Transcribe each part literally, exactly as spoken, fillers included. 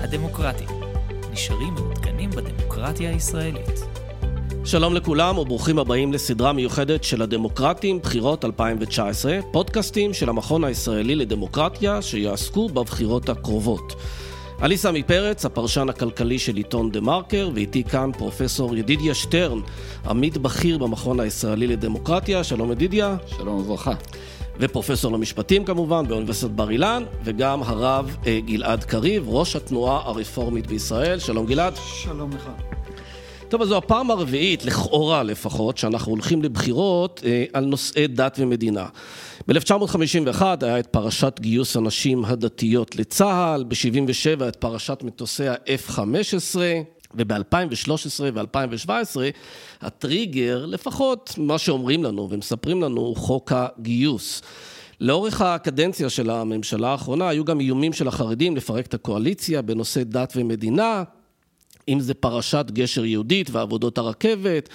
הדמוקרטים. נשארים מעודכנים בדמוקרטיה הישראלית. שלום לכולם וברוכים הבאים לסדרה מיוחדת של הדמוקרטים, בחירות אלפיים תשע עשרה, פודקאסטים של המכון הישראלי לדמוקרטיה שיעסקו בבחירות הקרובות. אני סמי פרץ, הפרשן הכלכלי של עיתון דה מרקר, ואיתי כאן פרופסור ידידיה שטרן, עמית בכיר במכון הישראלי לדמוקרטיה. שלום ידידיה. שלום וברכה. ופרופסור למשפטים כמובן באוניברסיטת בר אילן, וגם הרב גלעד קריב, ראש התנועה הרפורמית בישראל. שלום גלעד. שלום לך. טוב, אז זו הפעם הרביעית, לכאורה לפחות, שאנחנו הולכים לבחירות אה, על נושאי דת ומדינה. ב-אלף תשע מאות חמישים ואחת היה את פרשת גיוס הנשים הדתיות לצה"ל, ב-שבעים ושבע את פרשת מטוסי ה-אף חמש עשרה, וב-אלפיים ושלוש עשרה ו-אלפיים שבע עשרה הטריגר, לפחות מה שאומרים לנו ומספרים לנו, הוא חוק הגיוס. לאורך הקדנציה של הממשלה האחרונה היו גם איומים של החרדים לפרק את הקואליציה בנושא דת ומדינה, אם זה פרשת גשר יהודית ועבודות הרכבת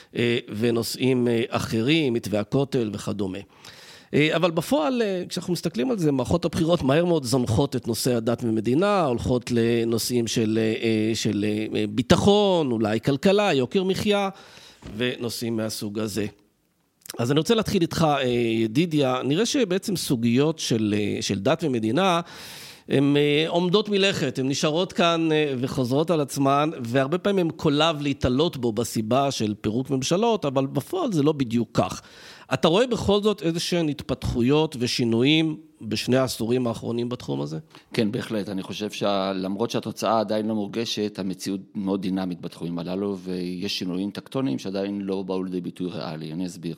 ונושאים אחרים, מתווה הכותל וכדומה. אבל בפועל, כשאנחנו מסתכלים על זה, מערכות הבחירות מהר מאוד זונחות את נושא הדת ומדינה, הולכות לנושאים של, של ביטחון, אולי כלכלה, יוקר מחיה ונושאים מהסוג הזה. אז אני רוצה להתחיל איתך, ידידיה. נראה שבעצם סוגיות של, של דת ומדינה הן עומדות מלכת, הן נשארות כאן וחוזרות על עצמן, והרבה פעמים הן קולב להתעלות בו בסיבה של פירוק ממשלות, אבל בפועל זה לא בדיוק כך. אתה רואה בכל זאת איזשהן התפתחויות ושינויים בשני העשורים האחרונים בתחום הזה? כן, בהחלט. אני חושב שלמרות שהתוצאה עדיין לא מורגשת, המציאות מאוד דינמית בתחומים הללו, ויש שינויים טקטוניים שעדיין לא באו לידי ביטוי ריאלי. אני אסביר.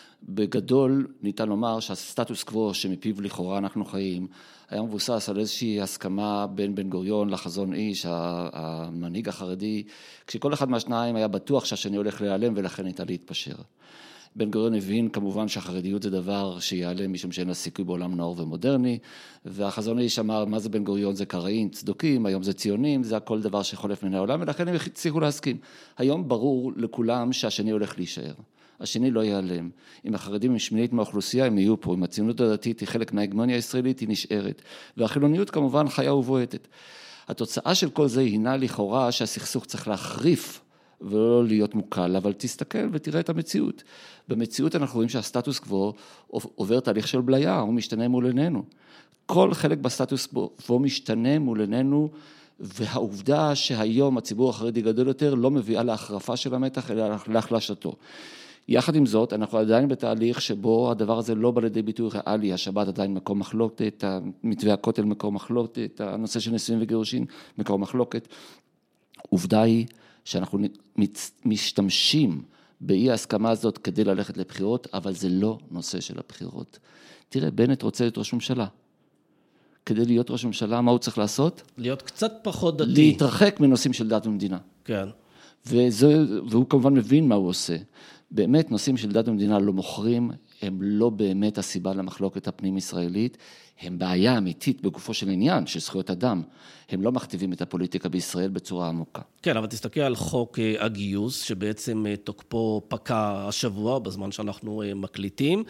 בגדול ניתן לומר שהסטטוס קוו שמפיו לכאורה אנחנו חיים, היה מבוסס על איזושהי הסכמה בין בן גוריון לחזון איש, המנהיג החרדי, כשכל אחד מהשניים היה בטוח שהשני הולך להיעלם ולכן ניתן להתפשר. בן גוריון הבין כמובן שהחרדיות זה דבר שיעלם משום שאין לה סיכוי בעולם נאור ומודרני, והחזון איש אמר מה זה בן גוריון, זה קראים, צדוקים, היום זה ציונים, זה הכל דבר שחולף מן העולם, ולכן הם הצליחו להסכים. היום ברור לכולם שהשני הולך להישאר. השני לא ייעלם. אם החרדים הם שמינית מהאוכלוסייה, הם יהיו פה. אם הציונות הדתית היא חלק מההגמוניה הישראלית, היא נשארת. והחילוניות כמובן חיה ובועטת. התוצאה של כל זה הינה לכאורה שהסכסוך צריך להחריף ולא להיות מוקל, אבל תסתכל ותראה את המציאות. במציאות אנחנו רואים שהסטטוס קוו עובר תהליך של בליה, הוא משתנה מול עינינו. כל חלק בסטטוס קוו משתנה מול עינינו, והעובדה שהיום הציבור החרדי גדול יותר לא מביאה להחרפה של המתח, אלא להחלשתו. יחד עם זאת, אנחנו עדיין בתהליך שבו הדבר הזה לא בא לידי ביטוי ריאלי, השבת עדיין מקום מחלוקת, מתווה הכותל מקום מחלוקת, הנושא של נישואים וגירושין מקום מחלוקת. עובדה היא שאנחנו משתמשים באי ההסכמה הזאת כדי ללכת לבחירות, אבל זה לא נושא של הבחירות. תראה, בנט רוצה להיות ראש ממשלה. כדי להיות ראש ממשלה, מה הוא צריך לעשות? להיות קצת פחות דתי. להתרחק מנושאים של דת ומדינה. כן. וזה, והוא כמובן מבין מה הוא עושה. באמת נושאים של דת ומדינה לא מוכרים, הם לא באמת הסיבה למחלוקת הפנים ישראלית, הם בעיה אמיתית בגופו של עניין, של זכויות אדם. הם לא מכתיבים את הפוליטיקה בישראל בצורה עמוקה. כן, אבל תסתכל על חוק הגיוס, שבעצם תוקפו פקע השבוע, בזמן שאנחנו מקליטים,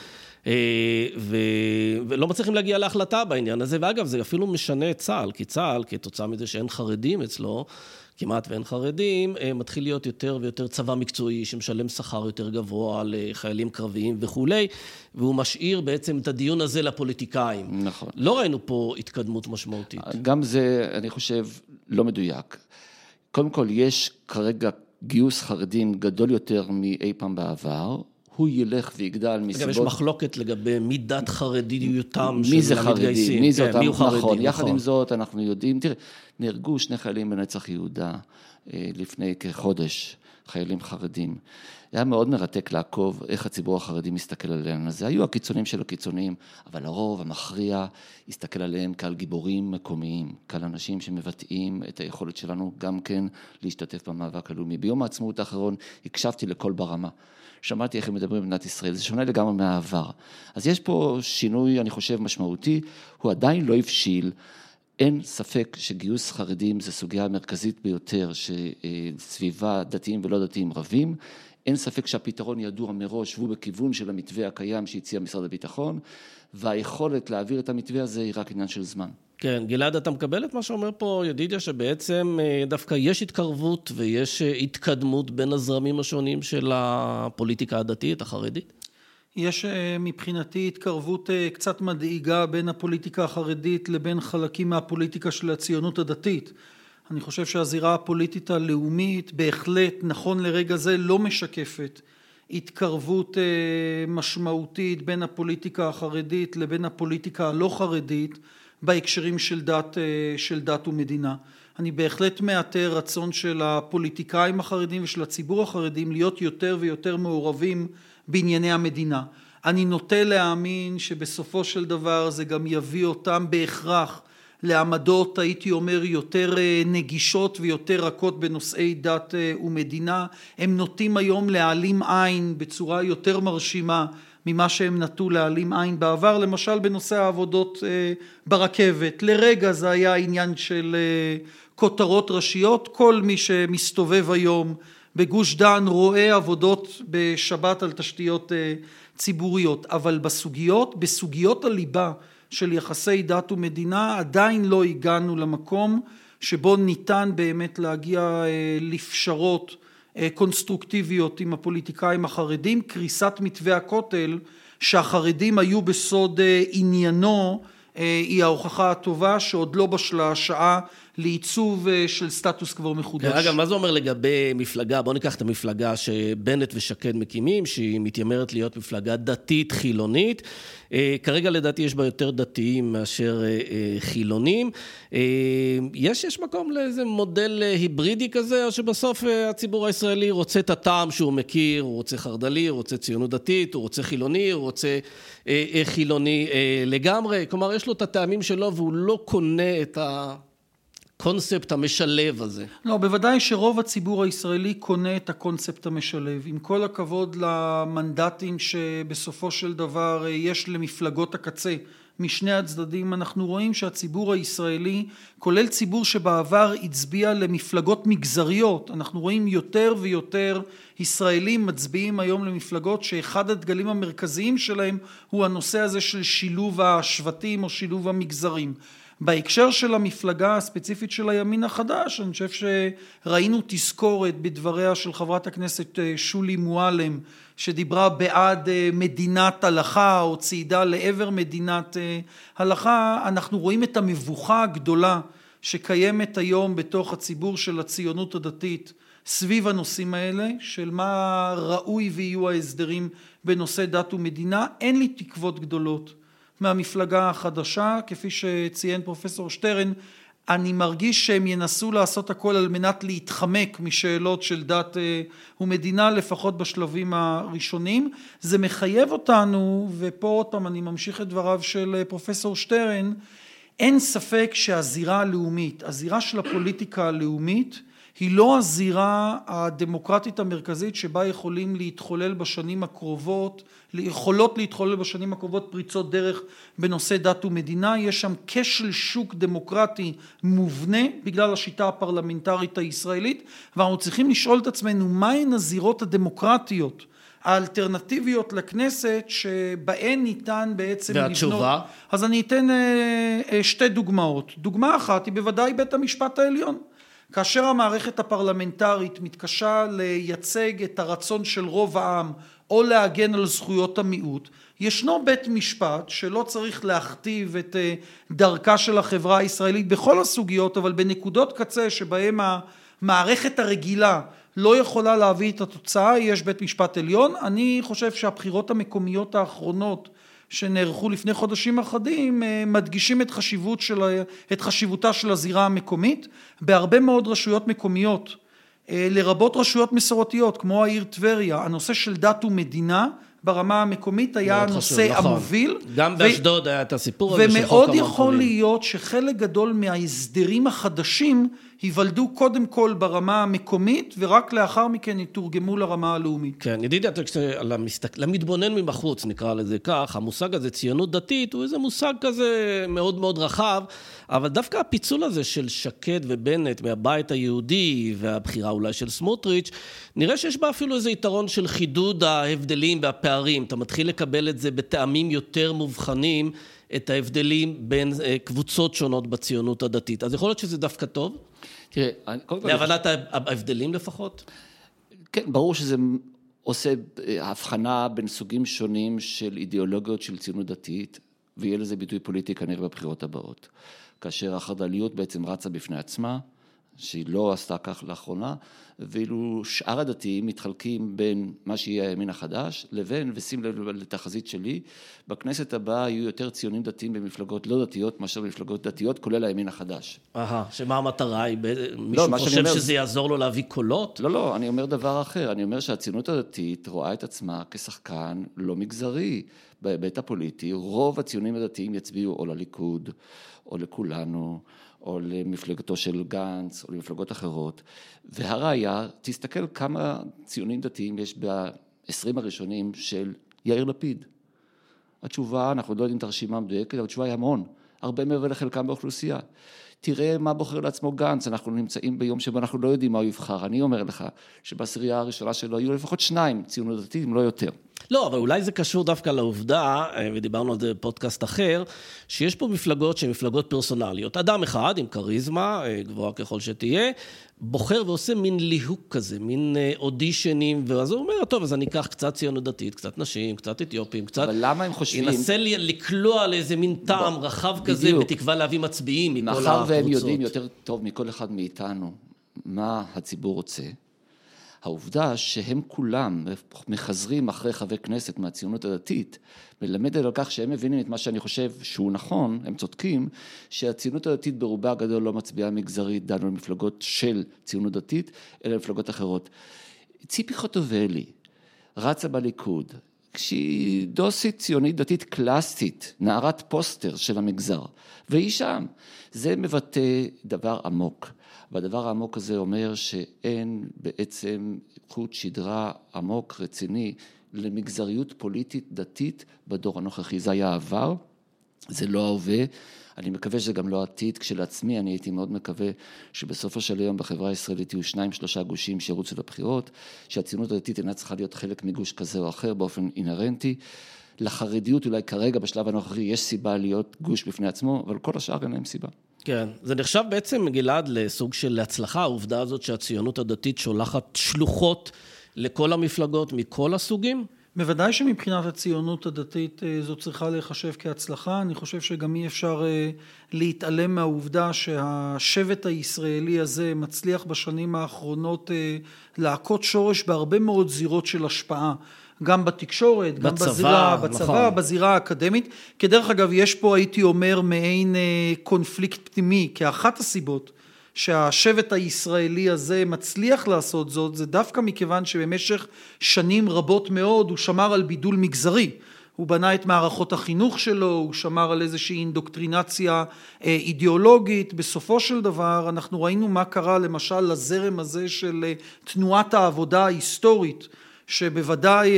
ו... ולא מצליחים להגיע להחלטה בעניין הזה, ואגב, זה אפילו משנה את צה"ל, כי צה"ל, כתוצאה מזה שאין חרדים אצלו, כמעט ואין חרדים, מתחיל להיות יותר ויותר צבא מקצועי שמשלם שכר יותר גבוה לחיילים קרביים וכולי, והוא משאיר בעצם את הדיון הזה לפוליטיקאים. נכון. לא ראינו פה התקדמות משמעותית. גם זה, אני חושב, לא מדויק. קודם כל, יש כרגע גיוס חרדים גדול יותר מאי פעם בעבר, הוא ילך ויגדל מסיבות... אגב, יש מחלוקת לגבי מידת חרדיותם מי זה של חרדי? המתגייסים. מי זה כן, אותם? מי הוא חרדי, נכון. יחד נכון. עם זאת, אנחנו יודעים, תראה, נהרגו שני חיילים בנצח יהודה לפני כחודש, חיילים חרדים. היה מאוד מרתק לעקוב איך הציבור החרדי מסתכל עליהם. אז זה היו הקיצונים של הקיצונים, אבל הרוב המכריע הסתכל עליהם כעל גיבורים מקומיים, כעל אנשים שמבטאים את היכולת שלנו גם כן להשתתף במאבק הלאומי. ביום העצמאות האחרון הקשבתי לכל ברמה. שמעתי איך הם מדברים במדינת ישראל, זה שונה לגמרי מהעבר. אז יש פה שינוי, אני חושב, משמעותי, הוא עדיין לא הבשיל, אין ספק שגיוס חרדים זה סוגיה המרכזית ביותר, שסביבה דתיים ולא דתיים רבים, אין ספק שהפתרון ידוע מראש, והוא בכיוון של המתווה הקיים שהציע משרד הביטחון, והיכולת להעביר את המתווה הזה היא רק עניין של זמן. כן, גלעד, אתה מקבל את מה שאומר פה ידידיה, שבעצם דווקא יש התקרבות ויש התקדמות בין הזרמים השונים של הפוליטיקה הדתית, החרדית? יש מבחינתי התקרבות קצת מדאיגה בין הפוליטיקה החרדית לבין חלקים מהפוליטיקה של הציונות הדתית. אני חושב שהזירה הפוליטית הלאומית בהחלט נכון לרגע זה לא משקפת התקרבות משמעותית בין הפוליטיקה החרדית לבין הפוליטיקה הלא חרדית בהקשרים של דת, של דת ומדינה. אני בהחלט מאתר רצון של הפוליטיקאים החרדים ושל הציבור החרדים להיות יותר ויותר מעורבים בענייני המדינה. אני נוטה להאמין שבסופו של דבר זה גם יביא אותם בהכרח לעמדות, הייתי אומר, יותר נגישות ויותר רכות בנושאי דת ומדינה. הם נוטים היום להעלים עין בצורה יותר מרשימה ממה שהם נטו להעלים עין בעבר, למשל בנושא העבודות ברכבת. לרגע זה היה עניין של כותרות ראשיות, כל מי שמסתובב היום בגוש דן רואה עבודות בשבת על תשתיות ציבוריות, אבל בסוגיות, בסוגיות הליבה של יחסי דת ומדינה עדיין לא הגענו למקום שבו ניתן באמת להגיע לפשרות קונסטרוקטיביות עם הפוליטיקאים החרדים. קריסת מתווה הכותל שהחרדים היו בסוד עניינו היא ההוכחה הטובה שעוד לא בשלה השעה לעיצוב של סטטוס קוו מחודש. אגב, מה זה אומר לגבי מפלגה? בואו ניקח את המפלגה שבנט ושקד מקימים, שהיא מתיימרת להיות מפלגה דתית חילונית. כרגע לדעתי יש בה יותר דתיים מאשר חילונים. יש, יש מקום לאיזה מודל היברידי כזה, או שבסוף הציבור הישראלי רוצה את הטעם שהוא מכיר, הוא רוצה חרד"לי, הוא רוצה ציונות דתית, הוא רוצה חילוני, הוא רוצה חילוני לגמרי. כלומר, יש לו את הטעמים שלו והוא לא קונה את ה... קונספט המשלב הזה. לא, בוודאי שרוב הציבור הישראלי קונה את הקונספט המשלב. עם כל הכבוד למנדטים שבסופו של דבר יש למפלגות הקצה משני הצדדים, אנחנו רואים שהציבור הישראלי, כולל ציבור שבעבר הצביע למפלגות מגזריות, אנחנו רואים יותר ויותר ישראלים מצביעים היום למפלגות שאחד הדגלים המרכזיים שלהם הוא הנושא הזה של שילוב השבטים או שילוב המגזרים. בהקשר של המפלגה הספציפית של הימין החדש, אני חושב שראינו תזכורת בדבריה של חברת הכנסת שולי מועלם, שדיברה בעד מדינת הלכה או צעידה לעבר מדינת הלכה. אנחנו רואים את המבוכה הגדולה שקיימת היום בתוך הציבור של הציונות הדתית סביב הנושאים האלה, של מה ראוי ויהיו ההסדרים בנושא דת ומדינה. אין לי תקוות גדולות מהמפלגה החדשה, כפי שציין פרופסור שטרן. אני מרגיש שהם ינסו לעשות הכל על מנת להתחמק משאלות של דת ומדינה, לפחות בשלבים הראשונים. זה מחייב אותנו, ופה עוד פעם אני ממשיך את דבריו של פרופסור שטרן, אין ספק שהזירה הלאומית, הזירה של הפוליטיקה הלאומית, היא לא הזירה הדמוקרטית המרכזית שבה יכולים להתחולל בשנים הקרובות, יכולות להתחולל בשנים הקרובות פריצות דרך בנושא דת ומדינה. יש שם כשל שוק דמוקרטי מובנה בגלל השיטה הפרלמנטרית הישראלית, ואנחנו צריכים לשאול את עצמנו מהן הזירות הדמוקרטיות האלטרנטיביות לכנסת שבהן ניתן בעצם והתשובה? לבנות. אז אני אתן שתי דוגמאות. דוגמה אחת היא בוודאי בית המשפט העליון. כאשר המערכת הפרלמנטרית מתקשה לייצג את הרצון של רוב העם או להגן על זכויות המיעוט, ישנו בית משפט שלא צריך להכתיב את דרכה של החברה הישראלית בכל הסוגיות, אבל בנקודות קצה שבהם המערכת הרגילה לא יכולה להביא את התוצאה, יש בית משפט עליון. אני חושב שהבחירות המקומיות האחרונות שנערכו לפני חודשים אחדים מדגישים את חשיבות של, את חשיבותה של הזירה המקומית. בהרבה מאוד רשויות מקומיות, לרבות רשויות מסורתיות כמו העיר טבריה, הנושא של דת ומדינה ברמה המקומית היה הנושא המוביל. גם באשדוד היה את הסיפור הזה של חוק ומאוד המרכולים. יכול להיות שחלק גדול מההסדרים החדשים ייוולדו קודם כל ברמה המקומית, ורק לאחר מכן יתורגמו לרמה הלאומית. כן, ידידיה, למתבונן מבחוץ, נקרא לזה כך, המושג הזה, ציונות דתית, הוא איזה מושג כזה מאוד מאוד רחב, אבל דווקא הפיצול הזה של שקד ובנט מהבית היהודי, והבחירה אולי של סמוטריץ', נראה שיש בה אפילו איזה יתרון של חידוד ההבדלים והפערים. אתה מתחיל לקבל את זה בטעמים יותר מובחנים, את ההבדלים בין קבוצות שונות בציונות הדתית. אז יכול להיות שזה דווקא טוב? תראה, להבנת ההבדלים לפחות? כן, ברור שזה עושה הבחנה בין סוגים שונים של אידיאולוגיות של ציונות דתית, ויהיה לזה ביטוי פוליטי כנראה בבחירות הבאות. כאשר החרד"ליות בעצם רצה בפני עצמה, שהיא לא עשתה כך לאחרונה, ואילו שאר הדתיים מתחלקים בין מה שיהיה הימין החדש, לבין, ושים לב לתחזית שלי, בכנסת הבאה יהיו יותר ציונים דתיים במפלגות לא דתיות, מאשר במפלגות דתיות, כולל הימין החדש. אהה, שמה המטרה היא? מישהו חושב שזה יעזור לו להביא קולות? לא, לא, אני אומר דבר אחר, אני אומר שהציונות הדתית רואה את עצמה כשחקן לא מגזרי, בהיבט הפוליטי, רוב הציונים הדתיים יצביעו או לליכוד, או לכולנו, או למפלגתו של גנץ, או למפלגות אחרות. והראיה, תסתכל כמה ציונים דתיים יש ב-עשרים הראשונים של יאיר לפיד. התשובה, אנחנו לא יודעים את הרשימה המדויקת, אבל התשובה היא המון, הרבה מעבר לחלקם באוכלוסייה. תראה מה בוחר לעצמו גנץ, אנחנו נמצאים ביום שבו אנחנו לא יודעים מה הוא יבחר. אני אומר לך שבעשירייה הראשונה שלו יהיו לפחות שניים ציונות דתית, אם לא יותר. לא, אבל אולי זה קשור דווקא לעובדה, ודיברנו על זה בפודקאסט אחר, שיש פה מפלגות שהן מפלגות פרסונליות. אדם אחד עם קריזמה, גבוהה ככל שתהיה, בוחר ועושה מין ליהוק כזה, מין אודישנים, ואז הוא אומר, טוב, אז אני אקח קצת ציונות דתית, קצת נשים, קצת אתיופים, קצת... אבל למה הם חושבים... ינסה לקלוע לאיזה מין טעם ב... רחב כזה, בדיוק. בתקווה להביא מצביעים מכל הקבוצות. מאחר והם יודעים יותר טוב מכל אחד מאיתנו, מה הציבור רוצה, העובדה שהם כולם מחזרים אחרי חבר כנסת מהציונות הדתית, מלמדת על כך שהם מבינים את מה שאני חושב שהוא נכון, הם צודקים, שהציונות הדתית ברובה הגדול לא מצביעה מגזרית, דנו למפלגות של ציונות דתית, אלא למפלגות אחרות. ציפי חוטובלי רצה בליכוד, כשהיא דוסית ציונית דתית קלאסית, נערת פוסטר של המגזר, והיא שם. זה מבטא דבר עמוק. והדבר העמוק הזה אומר שאין בעצם חוט שדרה עמוק רציני למגזריות פוליטית דתית בדור הנוכחי. זה היה העבר, זה לא ההווה. אני מקווה שזה גם לא עתיד. כשלעצמי אני הייתי מאוד מקווה שבסופו של היום בחברה הישראלית יהיו שניים שלושה גושים שירוצו לבחירות, שהציונות הדתית אינה צריכה להיות חלק מגוש כזה או אחר באופן אינהרנטי. לחרדיות אולי כרגע בשלב הנוכחי יש סיבה להיות גוש בפני עצמו, אבל כל השאר אין להם סיבה. כן, זה נחשב בעצם גלעד לסוג של הצלחה, העובדה הזאת שהציונות הדתית שולחת שלוחות לכל המפלגות מכל הסוגים? בוודאי שמבחינת הציונות הדתית זו צריכה להיחשב כהצלחה. אני חושב שגם אי אפשר להתעלם מהעובדה שהשבט הישראלי הזה מצליח בשנים האחרונות להכות שורש בהרבה מאוד זירות של השפעה. גם בתקשורת, גם בצבא, בזירה, בצבא, נכון. בזירה האקדמית. כדרך אגב, יש פה, הייתי אומר, מעין קונפליקט פנימי, כאחת הסיבות שהשבט הישראלי הזה מצליח לעשות זאת, זה דווקא מכיוון שבמשך שנים רבות מאוד הוא שמר על בידול מגזרי. הוא בנה את מערכות החינוך שלו, הוא שמר על איזושהי אינדוקטרינציה אידיאולוגית. בסופו של דבר אנחנו ראינו מה קרה למשל לזרם הזה של תנועת העבודה ההיסטורית, שבוודאי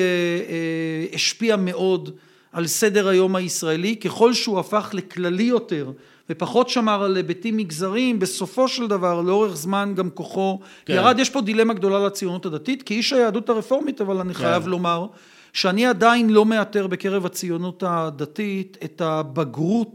השפיע מאוד על סדר היום הישראלי. ככל שהוא הפך לכללי יותר ופחות שמר על היבטים מגזריים, בסופו של דבר לאורך זמן גם כוחו כן. ירד. יש פה דילמה גדולה לציונות הדתית כאיש היהדות הרפורמית, אבל אני כן. חייב לומר שאני עדיין לא מאתר בקרב הציונות הדתית את הבגרות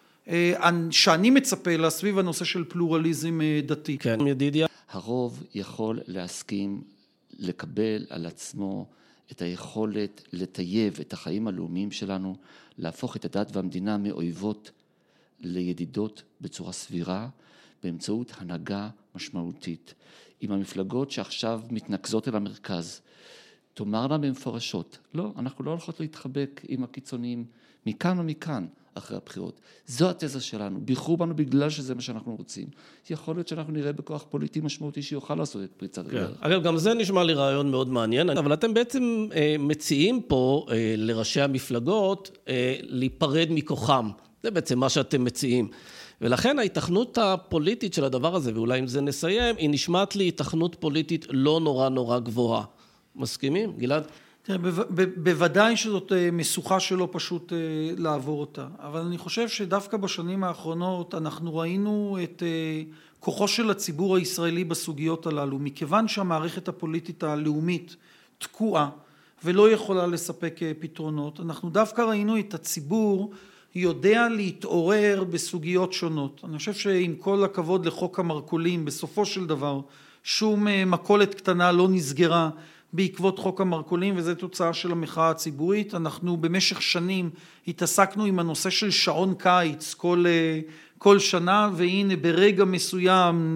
שאני מצפה לה סביב הנושא של פלורליזם דתי. כן, ידידיה. הרוב יכול להסכים לקבל על עצמו את היכולת לטייב את החיים הלאומיים שלנו, להפוך את הדת והמדינה מאויבות לידידות בצורה סבירה, באמצעות הנהגה משמעותית. עם המפלגות שעכשיו מתנקזות אל המרכז, תאמרנה במפורשות, לא, אנחנו לא הולכות להתחבק עם הקיצוניים מכאן ומכאן אחרי הבחירות. זו התזה שלנו, ביחרו בנו בגלל שזה מה שאנחנו רוצים. יכול להיות שאנחנו נראה בכוח פוליטי משמעותי שיוכל לעשות את פריצת הדרך. כן. אגב, גם זה נשמע לי רעיון מאוד מעניין, אבל אתם בעצם אה, מציעים פה אה, לראשי המפלגות אה, להיפרד מכוחם. זה בעצם מה שאתם מציעים. ולכן ההתכנות הפוליטית של הדבר הזה, ואולי עם זה נסיים, היא נשמעת לי התכנות פוליטית לא נורא נורא גבוהה. מסכימים, גלעד? תראה, בוודאי שזאת משוכה שלא פשוט לעבור אותה, אבל אני חושב שדווקא בשנים האחרונות אנחנו ראינו את כוחו של הציבור הישראלי בסוגיות הללו, מכיוון שהמערכת הפוליטית הלאומית תקועה ולא יכולה לספק פתרונות, אנחנו דווקא ראינו את הציבור יודע להתעורר בסוגיות שונות. אני חושב שעם כל הכבוד לחוק המרכולים, בסופו של דבר שום מכולת קטנה לא נסגרה בעקבות חוק המרכולים, וזו תוצאה של המחאה הציבורית. אנחנו במשך שנים התעסקנו עם הנושא של שעון קיץ כל, כל שנה, והנה ברגע מסוים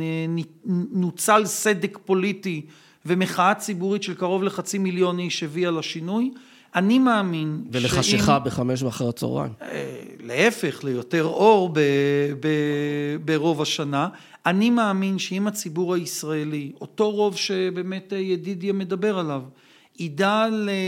נוצל סדק פוליטי ומחאה ציבורית של קרוב לחצי מיליון איש הביאה לשינוי. אני מאמין... ולחשיכה שאם... בחמש ואחר הצהריים. להפך, ליותר אור ב, ב, ברוב השנה. אני מאמין שאם הציבור הישראלי, אותו רוב שבאמת ידידיה מדבר עליו, ידע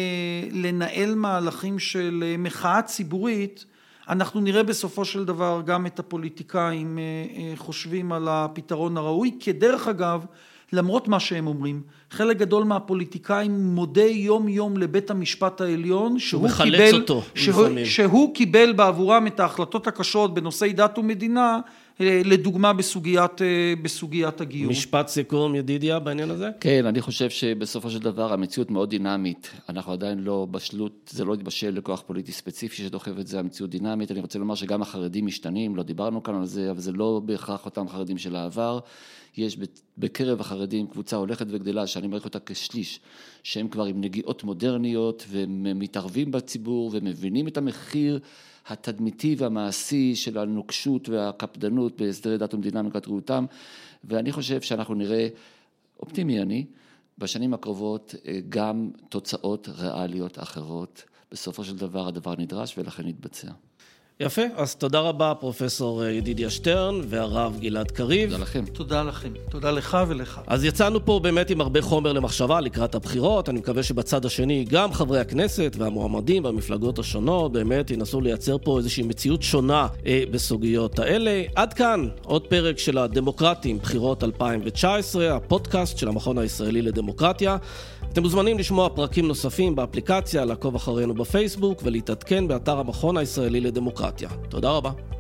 לנהל מהלכים של מחאה ציבורית, אנחנו נראה בסופו של דבר גם את הפוליטיקאים חושבים על הפתרון הראוי, כדרך אגב, למרות מה שהם אומרים, חלק גדול מהפוליטיקאים מודה יום יום לבית המשפט העליון, שהוא קיבל, אותו, שהוא, שהוא קיבל בעבורם את ההחלטות הקשות בנושאי דת ומדינה, לדוגמה בסוגיית, בסוגיית הגיור. משפט סיכום ידידיה בעניין הזה? כן, אני חושב שבסופו של דבר המציאות מאוד דינמית. אנחנו עדיין לא בשלות, זה לא התבשל לכוח פוליטי ספציפי שדוחף את זה, המציאות דינמית. אני רוצה לומר שגם החרדים משתנים, לא דיברנו כאן על זה, אבל זה לא בהכרח אותם חרדים של העבר. יש בקרב החרדים קבוצה הולכת וגדלה, שאני מעריך אותה כשליש, שהם כבר עם נגיעות מודרניות, ומתערבים בציבור, ומבינים את המחיר התדמיתי והמעשי של הנוקשות והקפדנות בהסדרי דת ומדינה נקראת ראותם, ואני חושב שאנחנו נראה, אופטימי אני, בשנים הקרובות גם תוצאות ריאליות אחרות. בסופו של דבר הדבר נדרש ולכן יתבצע. יפה, אז תודה רבה פרופסור ידידיה שטרן והרב גלעד קריב. תודה לכם. תודה לכם, תודה לך ולך. אז יצאנו פה באמת עם הרבה חומר למחשבה לקראת הבחירות, אני מקווה שבצד השני גם חברי הכנסת והמועמדים והמפלגות השונות באמת ינסו לייצר פה איזושהי מציאות שונה אה, בסוגיות האלה. עד כאן עוד פרק של הדמוקרטים, בחירות אלפיים תשע עשרה, הפודקאסט של המכון הישראלי לדמוקרטיה. אתם מוזמנים לשמוע פרקים נוספים באפליקציה, לעקוב אחרינו בפייסבוק ולהתעדכן באתר המכון הישראלי לדמוקרטיה. תודה רבה.